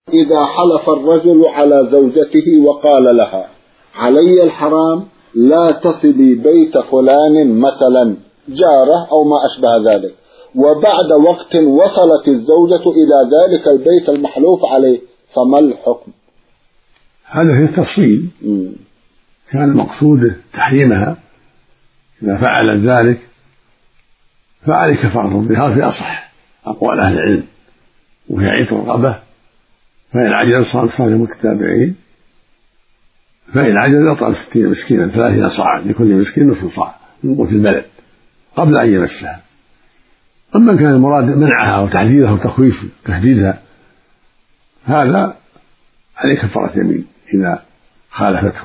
إذا حلف الرجل على زوجته وقال لها علي الحرام لا تصلي بيت فلان مثلا جارة أو ما أشبه ذلك، وبعد وقت وصلت الزوجة إلى ذلك البيت المحلوف عليه، فما الحكم؟ هذا في التفصيل. كان مقصود تحريمها إذا فعلت ذلك فعليه كفارة الظهار في أصح أقوال أهل العلم، وهي عتق رقبة، فإن عجز صام متتابعين، فإن عجز أطعم 60 مسكينا 30 صاعا لكل مسكين نصف صاع من قوت البلد قبل أن يمسها. أما كان المراد منعها وتحذيرها وتخويف تهديدها هذا عليه كفارة يمين إذا خالفته،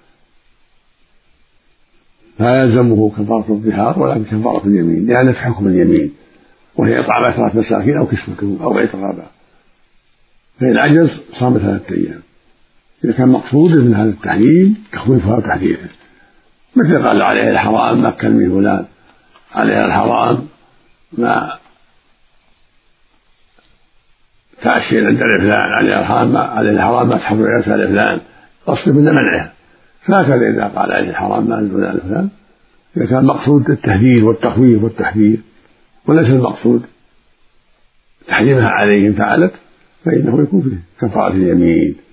لا يلزمه كفارة الظهار ولكن كفارة اليمين، لأن في حكم اليمين وهي إطعام 10 مساكين أو كسوتهم أو عتق رقبة. فإن عجز صام 3 أيام. إذا كان مقصود من هذا التحليل تخويفها وتحذيرها، مثل قال عليه الحرام ما كان من فلان، عليه الحرام ما تعشين عند فلان، عليه الحرام ما تحضر عيسى لفلان، قصد من منعها. فهكذا إذا قال عليه الحرام ما أنزل على فلان، إذا كان مقصود التهديد والتخويف والتحذير وليس المقصود تحريمها عليهم فعلت، فإنه يكون فيه كفارة اليمين.